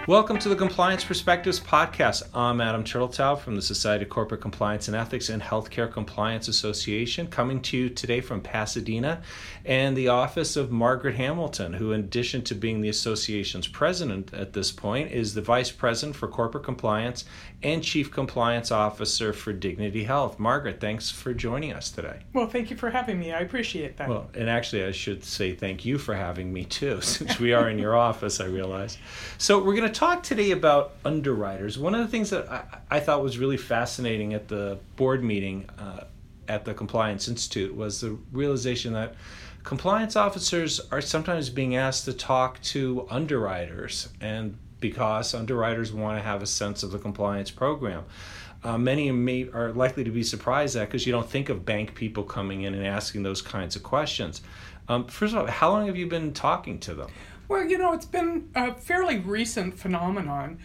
Welcome to the Compliance Perspectives podcast. I'm Adam Turtletaub from the Society of Corporate Compliance and Ethics and Healthcare Compliance Association, coming to you today from Pasadena and the office of Margaret Hamilton, who, in addition to being the association's president at this point, is the vice president for corporate compliance and chief compliance officer for Dignity Health. Margaret, thanks for joining us today. Well, thank you for having me. I appreciate that. Well, and actually, I should say thank you for having me too, since we are in your office, I realize. So we're going to talk today about underwriters. One of the things that I thought was really fascinating at the board meeting at the Compliance Institute was the realization that compliance officers are sometimes being asked to talk to underwriters, and because underwriters want to have a sense of the compliance program. Many are likely to be surprised at because you don't think of bank people coming in and asking those kinds of questions. First of all, how long have you been talking to them? Well, it's been a fairly recent phenomenon.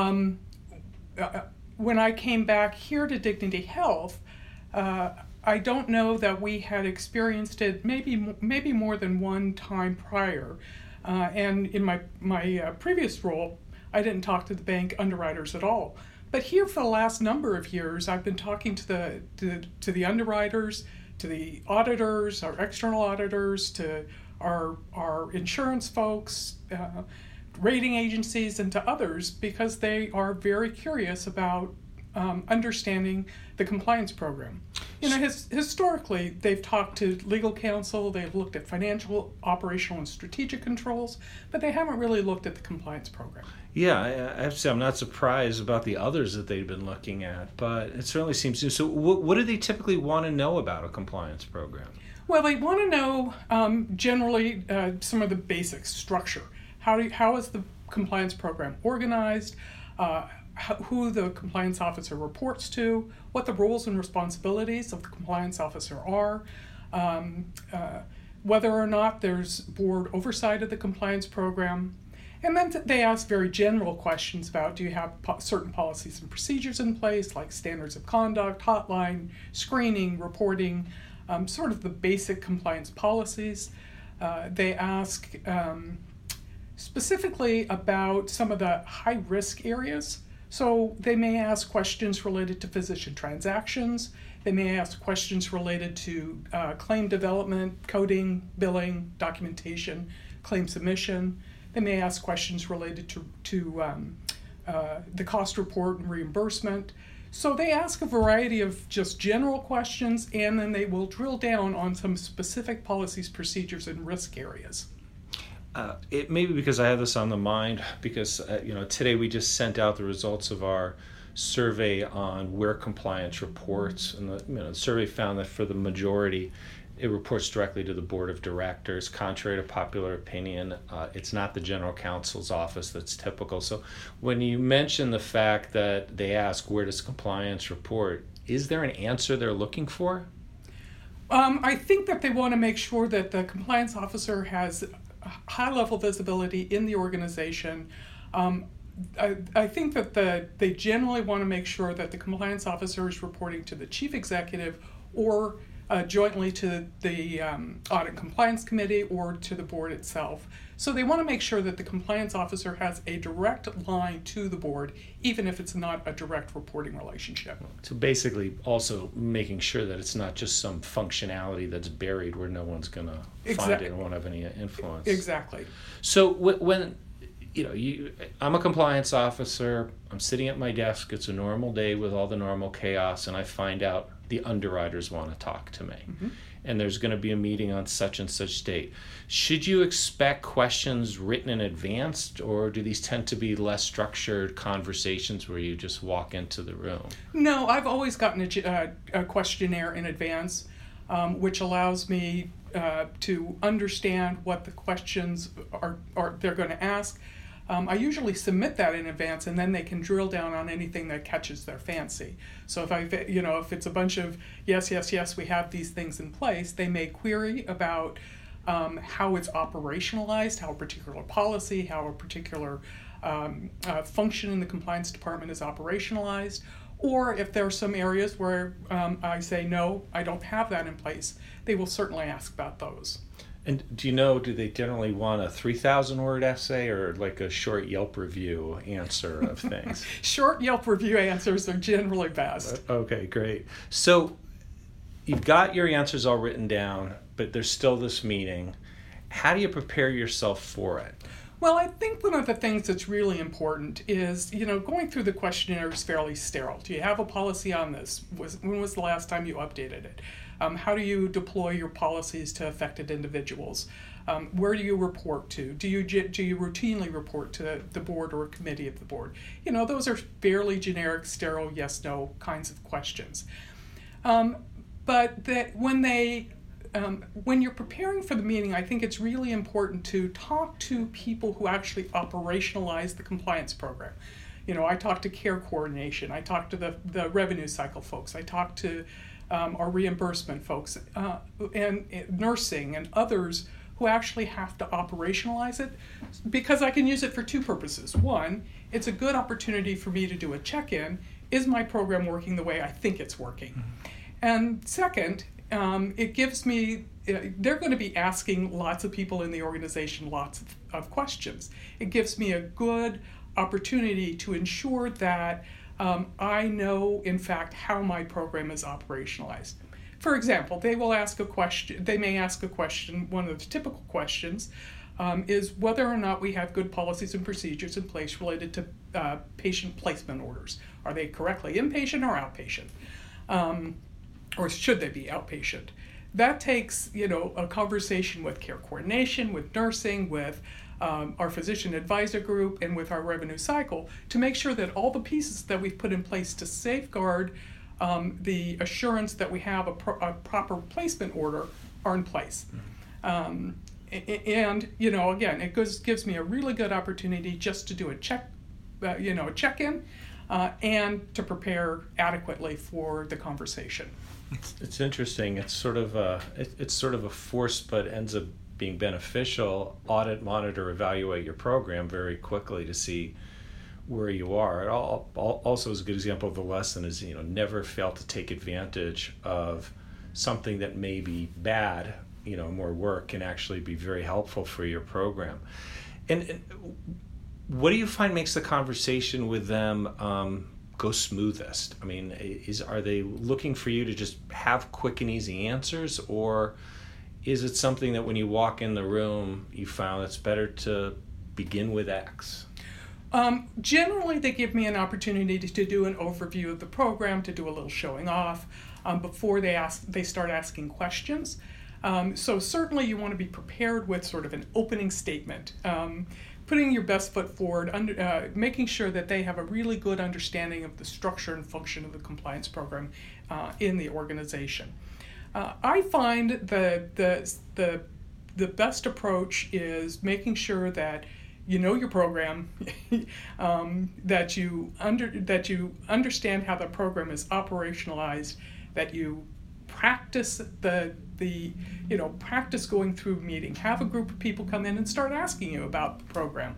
When I came back here to Dignity Health, I don't know that we had experienced it maybe more than one time prior. And in my previous role, I didn't talk to the bank underwriters at all. But here for the last number of years, I've been talking to the underwriters, to the auditors, our external auditors, to our insurance folks, rating agencies, and to others, because they are very curious about understanding the compliance program. Historically, they've talked to legal counsel, they've looked at financial, operational, and strategic controls, but they haven't really looked at the compliance program. Yeah, I have to say I'm not surprised about the others that they've been looking at, but it certainly seems to. So what do they typically want to know about a compliance program? Well, they want to know generally some of the basic structure. How is the compliance program organized? Who the compliance officer reports to, what the roles and responsibilities of the compliance officer are, whether or not there's board oversight of the compliance program. And then they ask very general questions about, do you have certain policies and procedures in place, like standards of conduct, hotline, screening, reporting, sort of the basic compliance policies. They ask specifically about some of the high-risk areas. So they may ask questions related to physician transactions. They may ask questions related to claim development, coding, billing, documentation, claim submission. They may ask questions related to the cost report and reimbursement. So they ask a variety of just general questions, and then they will drill down on some specific policies, procedures, and risk areas. It may be because I have this on the mind because today we just sent out the results of our survey on where compliance reports, and the survey found that for the majority, it reports directly to the board of directors. Contrary to popular opinion, it's not the general counsel's office that's typical. So when you mention the fact that they ask where does compliance report, is there an answer they're looking for? I think that they want to make sure that the compliance officer has high-level visibility in the organization. I think that they generally want to make sure that the compliance officer is reporting to the chief executive or jointly to the Audit and Compliance Committee or to the board itself. So they want to make sure that the compliance officer has a direct line to the board, even if it's not a direct reporting relationship. So basically also making sure that it's not just some functionality that's buried where no one's going to find it and won't have any influence. Exactly. So when I'm a compliance officer, I'm sitting at my desk, it's a normal day with all the normal chaos, and I find out the underwriters want to talk to me. Mm-hmm. And there's going to be a meeting on such and such date. Should you expect questions written in advance, or do these tend to be less structured conversations where you just walk into the room? No, I've always gotten a questionnaire in advance, which allows me to understand what the questions are they're going to ask. I usually submit that in advance, and then they can drill down on anything that catches their fancy. So if it's a bunch of yes, we have these things in place, they may query about how it's operationalized, how a particular policy, how a particular function in the compliance department is operationalized, or if there are some areas where I say, no, I don't have that in place, they will certainly ask about those. And do they generally want a 3,000-word essay or like a short Yelp review answer of things? Short Yelp review answers are generally best. Okay, great. So you've got your answers all written down, but there's still this meeting. How do you prepare yourself for it? Well, I think one of the things that's really important is, going through the questionnaire is fairly sterile. Do you have a policy on this? When was the last time you updated it? How do you deploy your policies to affected individuals? Where do you report to? Do you routinely report to the board or a committee of the board? Those are fairly generic, sterile, yes/no kinds of questions. But when you're preparing for the meeting, I think it's really important to talk to people who actually operationalize the compliance program. I talk to care coordination, I talk to the revenue cycle folks, I talk to our reimbursement folks, and nursing and others who actually have to operationalize it, because I can use it for two purposes. One, it's a good opportunity for me to do a check-in. Is my program working the way I think it's working? Mm-hmm. And second, it gives me, they're going to be asking lots of people in the organization lots of questions. It gives me a good opportunity to ensure that I know, in fact, how my program is operationalized. For example, they may ask a question, one of the typical questions is whether or not we have good policies and procedures in place related to patient placement orders. Are they correctly inpatient or outpatient? Or should they be outpatient? That takes, a conversation with care coordination, with nursing, with our physician advisor group, and with our revenue cycle to make sure that all the pieces that we've put in place to safeguard the assurance that we have a proper placement order are in place. And, again, it gives me a really good opportunity just to do a check-in and to prepare adequately for the conversation. It's interesting. It's sort of a force, but ends up being beneficial. Audit, monitor, evaluate your program very quickly to see where you are. It also is a good example of the lesson is never fail to take advantage of something that may be bad. More work can actually be very helpful for your program. And what do you find makes the conversation with them go smoothest? I mean, are they looking for you to just have quick and easy answers, or is it something that when you walk in the room you found it's better to begin with X? Generally, they give me an opportunity to do an overview of the program, to do a little showing off before they start asking questions. So certainly you want to be prepared with sort of an opening statement. Putting your best foot forward, making sure that they have a really good understanding of the structure and function of the compliance program in the organization. I find the best approach is making sure that you know your program, that you understand how the program is operationalized, that you practice practice going through a meeting. Have a group of people come in and start asking you about the program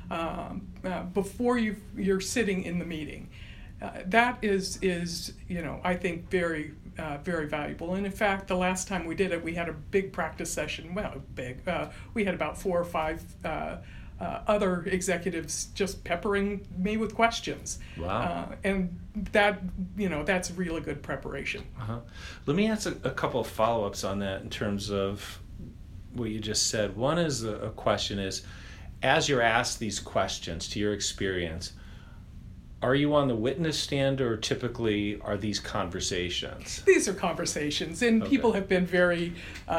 before you're sitting in the meeting. That is I think very very valuable. And in fact, the last time we did it, we had a big practice session. Well, big. We had about 4 or 5 other executives just peppering me with questions. Wow. And that, that's really good preparation. Uh-huh. Let me ask a couple of follow-ups on that in terms of what you just said. One is a question is, as you're asked these questions, to your experience, are you on the witness stand, or typically are these conversations? These are conversations, and okay. People have been very,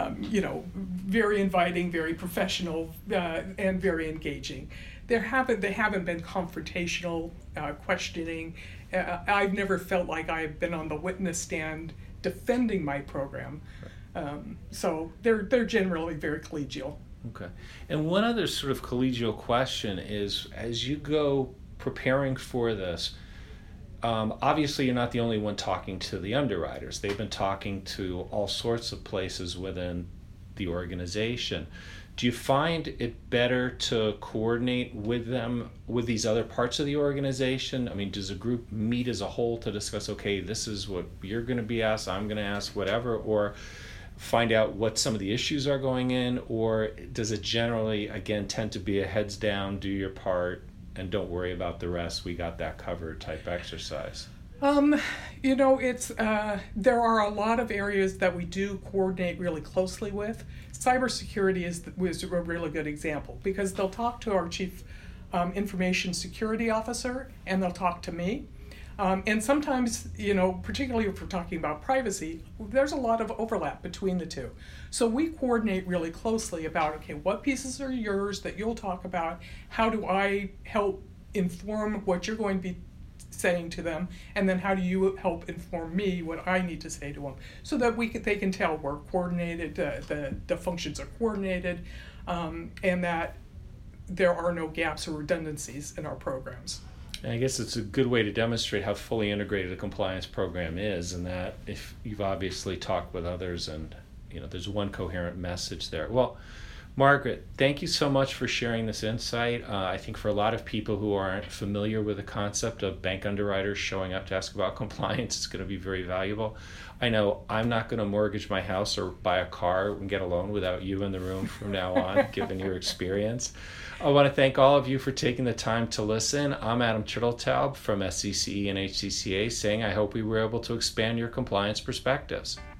very inviting, very professional, and very engaging. They haven't been confrontational, questioning. I've never felt like I've been on the witness stand defending my program. So they're generally very collegial. Okay. And one other sort of collegial question is, as you go preparing for this, obviously you're not the only one talking to the underwriters. They've been talking to all sorts of places within the organization. Do you find it better to coordinate with them with these other parts of the organization? I mean, does a group meet as a whole to discuss, okay, this is what you're going to be asked, I'm going to ask, whatever, or find out what some of the issues are going in, or does it generally, again, tend to be a heads down, do your part, and don't worry about the rest, we got that covered type exercise? It's there are a lot of areas that we do coordinate really closely with. Cybersecurity was a really good example, because they'll talk to our chief information security officer, and they'll talk to me. And sometimes, particularly if we're talking about privacy, there's a lot of overlap between the two. So we coordinate really closely about, okay, what pieces are yours that you'll talk about? How do I help inform what you're going to be saying to them? And then how do you help inform me what I need to say to them? So that they can tell we're coordinated, the functions are coordinated, and that there are no gaps or redundancies in our programs. And I guess it's a good way to demonstrate how fully integrated a compliance program is, and that if you've obviously talked with others and there's one coherent message there. Well, Margaret, thank you so much for sharing this insight. I think for a lot of people who aren't familiar with the concept of bank underwriters showing up to ask about compliance, it's going to be very valuable. I know I'm not going to mortgage my house or buy a car and get a loan without you in the room from now on, given your experience. I want to thank all of you for taking the time to listen. I'm Adam Turteltaub from SCCE and HCCA saying I hope we were able to expand your compliance perspectives.